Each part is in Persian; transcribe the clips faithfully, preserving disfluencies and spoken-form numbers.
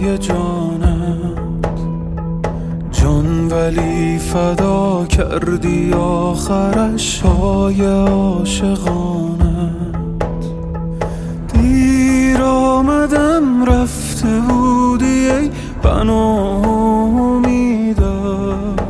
فدای جانت جان، ولی فدا کردی آخرش های عاشقانت. دیر آمدم رفته بودی ای پناه امیدم،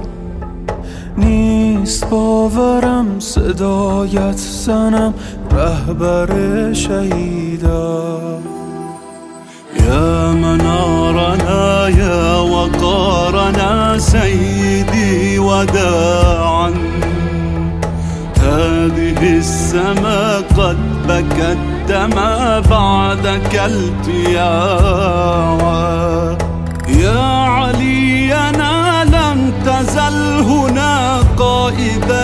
نیست باورم صدایت زنم رهبر شهیدم. يا منارنا يا وقارنا سيدي وداعا، هذه السماء قد بكت دما بعدك التياعا. يا علينا لم تزل هنا قائدا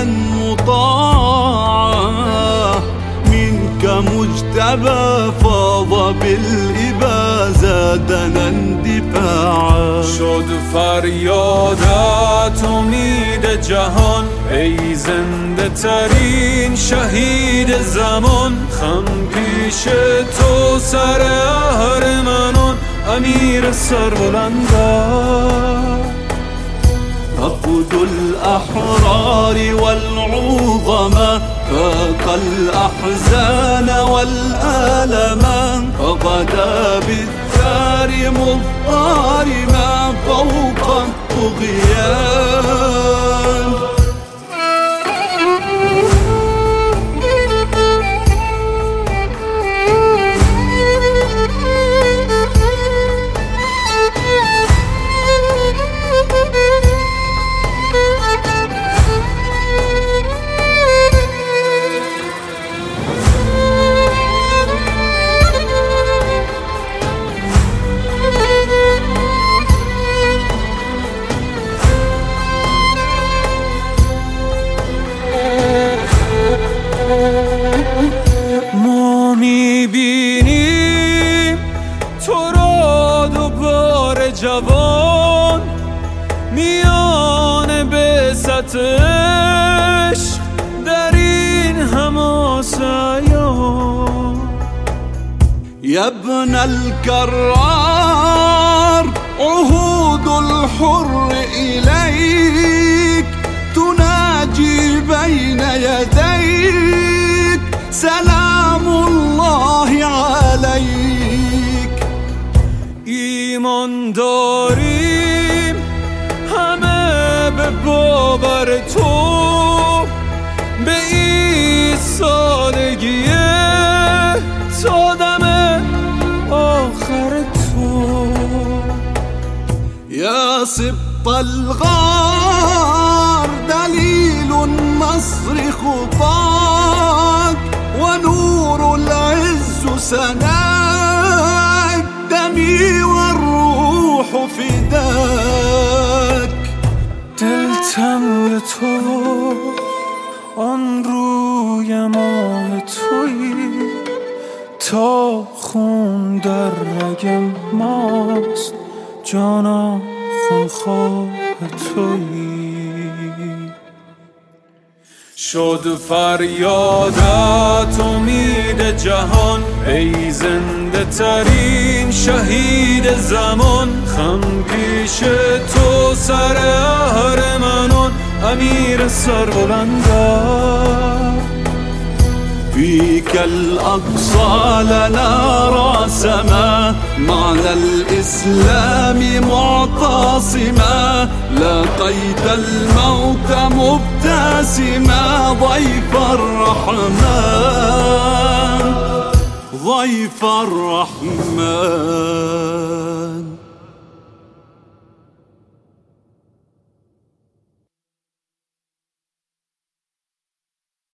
مطاعا، منك مجتبى فاض بالإبا زادنا اندفاعا. شد فریادت امید جهان ای زنده ترین شهید زمان، خم پیش تو سر اهرمنان امیر سربلندان. فقد الأحرار والعظماء فاق الأحزان والآلما، فغدا بالدار مضطرما فوق الطغيان. ما میبینیم تو را دوباره جوان، میان بعثت عشق در این حماسیان. يا ابن الكرار عهود الحر إليك، تناجي بين يديك سلام الله عليك. ایمان داریم همه به باور تو، به ایستادگی تا دم آخر تو. يا سبط الغار دليل النصر خطاك، ونور العز سناك دمي والروح فداك. دلتم به تو آن روی ماه تویی، تا خون در رگم ماست جانا خونخواه تویی. شد فریادت امید جهان ای زنده ترین شهید زمان، خم پیش تو سر اهرمنان امیر سربلندان. فيك الأقصى لنا راسما، معنى الإسلام معتصما، لقيت الموت مبتسما ضيف الرحمن ضيف الرحمن.